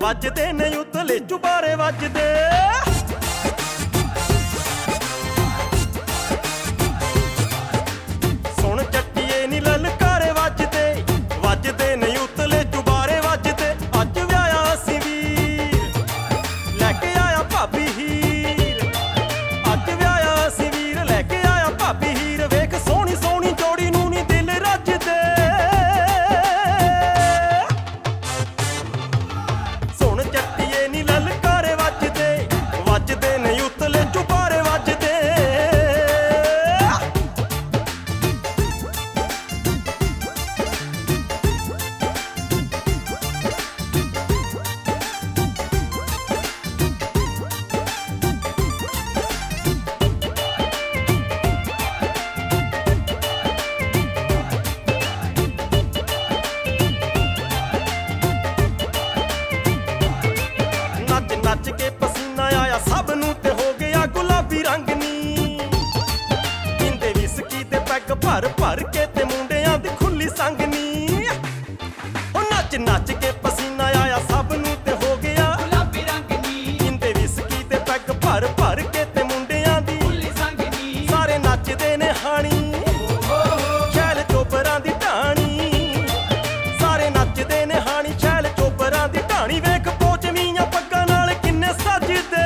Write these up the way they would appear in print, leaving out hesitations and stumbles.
ਵੱਜਦੇ ਨੇ ਉਤਲੇ ਚੁਬਾਰੇ ਵੱਜਦੇ। ਸੁਣ ਚੱਟੀਏ ਨੀ ਲਲਕਾਰੇ ਵੱਜਦੇ, ਵੱਜਦੇ ਨੇ ਉਤਲੇ ਚੁਬਾਰੇ ਵੱਜਦੇ। ਅੱਜ ਵਿਆਹਿਆ ਅਸੀਂ ਵੀਰ, ਲੈ ਕੇ ਆਇਆ ਭਾਬੀ ਹੀਰ। ਅੱਜ ਵਿਆਹਿਆ ਅਸੀਂ ਵੀਰ, ਲੈ ਕੇ ਆਇਆ ਭਾਬੀ ਹੀਰ। ਵੇਖ ਸੋਹਣੀ ਸੋਹਣੀ ਜੋੜੀ ਨੂੰ ਨੀ ਦਿਲ ਰੱਜਦੇ। ਸੁਣ ਚੱਟੀਏ ਨੀ ਲਲਕਾਰੇ ਵੱਜਦੇ, ਵੱਜਦੇ ਨੇ ਉਤਲੇ ਚੁਬਾਰੇ ਵੱਜਦੇ। ਨੱਚ ਨੱਚ ਕੇ ਪਸੀਨਾ ਆਇਆ ਸਭ ਨੂੰ ਤੇ ਹੋ ਗਿਆ ਗੁਲਾਬੀ ਰੰਗ ਨੀ। ਪੀਂਦੇ ਵਿਸਕੀ ਤੇ ਪੈਗ ਭਰ ਭਰ ਕੇ ਤੇ ਮੁੰਡਿਆਂ ਦੀ ਖੁੱਲੀ ਸੰਗ ਨੀ। ਉਹ ਨੱਚ ਨੱਚ ਕੇ ਪਸੀਨਾ ਆਇਆ ਸਭ ਨੂੰ ਤੇ ਹੋ ਗਿਆ ਗੁਲਾਬੀ ਰੰਗ ਨੀ। ਪੀਂਦੇ ਵਿਸਕੀ ਤੇ ਪੈਗ ਭਰ ਭਰ ਕੇ ਤੇ ਮੁੰਡਿਆਂ ਦੀ ਖੁੱਲੀ ਸੰਗ ਨੀ। ਸਾਰੇ ਨੱਚਦੇ ਨੇ ਹਾਣੀ, ਸ਼ੈਲ ਚੋਬਰਾਂ ਦੀ ਢਾਣੀ। ਸਾਰੇ ਨੱਚਦੇ ਨੇ ਹਾਣੀ, ਸ਼ੈਲ ਚੋਬਰਾਂ ਦੀ ਢਾਣੀ। ਵੇਖ ਪੋਚਵੀਆਂ ਪੱਗਾਂ ਨਾਲ ਕਿੰਨੇ ਸੱਜਦੇ।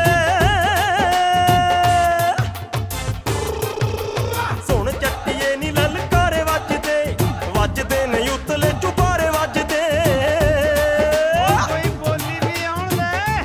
ਸੁਣ ਚੱਟੀਏ ਨੀ ਲਲਕਾਰੇ ਵੱਜਦੇ, ਵੱਜਦੇ ਨੇ ਉਤਲੇ ਚੁਬਾਰੇ ਵੱਜਦੇ। ਕੋਈ ਬੋਲੀ ਵੀ ਆਉਣ ਦੇ।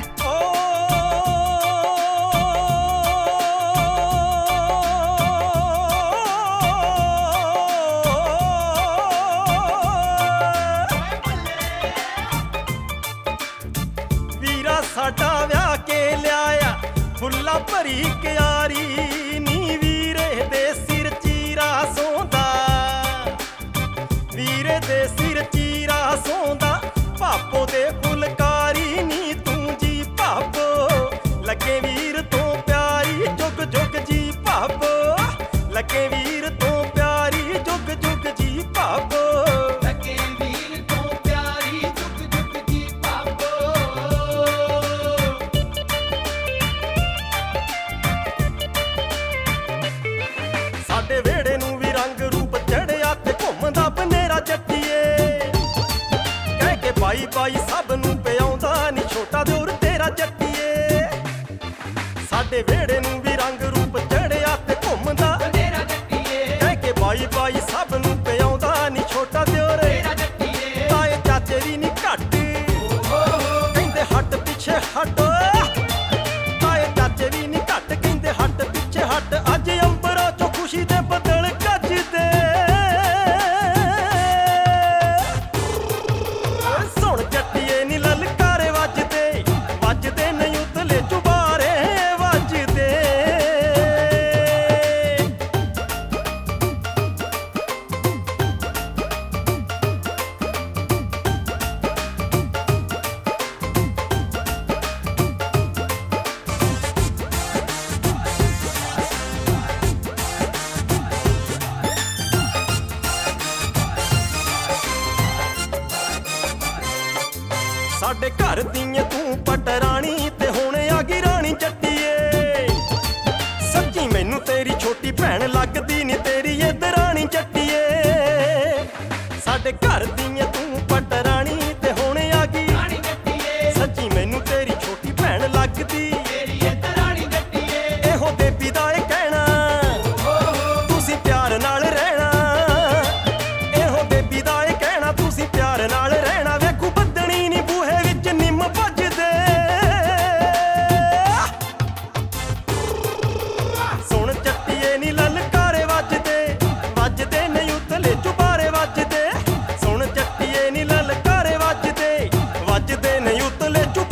ਵੀਰਾ ਸਾਡਾ ਵਿਆਹ ਕੇ ਲਿਆਇਆ ਫੁੱਲਾਂ ਭਰੀ ਕਿਆਰੀ ਨੀ। ਵੀਰੇ ਦੇ ਸਿਰ ਚੀਰਾ ਸੌਂਦਾ, ਵੀਰੇ ਦੇ ਸਿਰ ਚੀਰਾ ਸੌਂਦਾ। ਭਾਪੋ ਦੇ ਫੁਲਕਾਰੀ ਨੀ ਤੂੰ ਜੀ ਭਾਪੋ, ਲੱਗੇ ਵੀਰ ਤੋਂ ਪਿਆਰੀ ਜੁਗ ਜੁਗ ਜੀ ਭਾਪੋ। ਲੱਗੇ ਵੀਰ ਤੋਂ ਪਿਆਰੀ ਜੁਗ ਜੁਗ ਜੀ ਭਾਪੋ। ਲੱਗੇ ਵੀਰ ਤੋਂ ਪਿਆਰੀ ਜੁਗ ਜੁਗ ਜੀ ਭਾਪੋ। ਸਾਡੇ ਵਿਹੜੇ ਨੂੰ ਵੀ ਰੰਗ ਰੂਪ ਚੜਿਆ ਤੇ ਘੁੰਮਦਾ ਬਨੇਰਾ ਜੱਟੀਏ। ਕਹਿ ਕੇ ਬਾਈ ਬਾਈ ਸਭ ਨੂੰ ਪਿਆਉਂਦਾ ਨੀ ਛੋਟਾ ਦਿਓਰ ਤੇਰਾ ਜੱਟੀਏ। ਸਾਡੇ ਵਿਹੜੇ ਨੂੰ ਵੀ ਰੰਗ ਰੂਪ ਚੜਿਆ ਤੇ ਘੁੰਮਦਾ, ਬਨੇਰਾ ਜੱਟੀਏ। ਕਹਿ ਕੇ ਬਾਈ ਬਾਈ ਸਭ ਨੂੰ ਪਿਆਉਂਦਾ ਨੀ ਛੋਟਾ ਦਿਓਰ। ਤੇਰਾ ਜੱਟੀਏ। ਤਾਏ ਚਾਚੇ ਦੀ ਨੀ ਘੱਟ, ਕਹਿੰਦੇ ਹੱਟ ਪਿੱਛੇ ਹੱਟ। ਤਾਏ ਚਾਚੇ ਦੀ ਨੀ ਘੱਟ, ਕਹਿੰਦੇ ਹੱਟ ਪਿੱਛੇ ਹੱਟ। ਅੱਜ ਅੰਬਰਾਂ ਚੋਂ ਖੁਸ਼ੀ ਦੇ ਬੱਦਲ ਗੱਜਦੇ। ਸੁਣ ਚੱਟੀਏ ਨੀ ਲਲਕਾਰੇ ਵੱਜਦੇ, ਵੱਜਦੇ ਨੇ ਉਤਲੇ ਚੁਬਾਰੇ ਵੱਜਦੇ। ਸਾਡੇ ਘਰ ਦੀਆਂ ਤੂੰ ਪਟਰਾਣੀ ਤੇ ਹੁਣ ਆ ਗਈ ਰਾਣੀ ਜੱਟੀਏ। ਸੱਚੀ ਮੈਨੂੰ ਤੇਰੀ ਛੋਟੀ ਭੈਣ ਲੱਗਦੀ ਨੀ ਤੇਰੀ ਇਹ ਦਰਾਣੀ ਜੱਟੀਏ। ਸਾਡੇ ਘਰ ਦੀਆਂ ਤੂੰ ਪਟਰਾਣੀ ਤੇ ਹੁਣ ਆ ਗਈ ਰਾਣੀ ਜੱਟੀਏ। ਸੱਚੀ ਮੈਨੂੰ ਤੇਰੀ ਛੋਟੀ ਭੈਣ ਲੱਗਦੀ। ਤੇਰੀ ਇਹ ਰਾਣੀ ਜੱਟੀਏ। ਇਹੋ ਦੇਵੀ ਦਾ ਇਹ ਕਹਿਣਾ ਤੁਸੀਂ ਪਿਆਰ ਨਾਲ ਰਹਿਣਾ। ਇਹੋ ਦੇਵੀ ਦਾ ਇਹ ਕਹਿਣਾ ਤੁਸੀਂ ਪਿਆਰ ਨਾਲ ਰਹਿਣਾ। ਵੇਖੂ ਬੱਦਣੀ ਨੀ ਬੂਹੇ ਵਿੱਚ ਨਿੰਮ ਵੱਜਦੇ। ਸੁਣ ਚੱਟੀਏ ਨੀ ਲਲਕਾਰੇ ਵੱਜਦੇ, ਵੱਜਦੇ ਨੇ ਉਤਲੇ ਚੁਬਾਰੇ ਵੱਜਦੇ। ਸੁਣ ਚੱਟੀਏ ਨੀ ਲਲਕਾਰੇ ਵੱਜਦੇ, ਵੱਜਦੇ ਨੇ ਉਤਲੇ ਚੁਬਾਰੇ।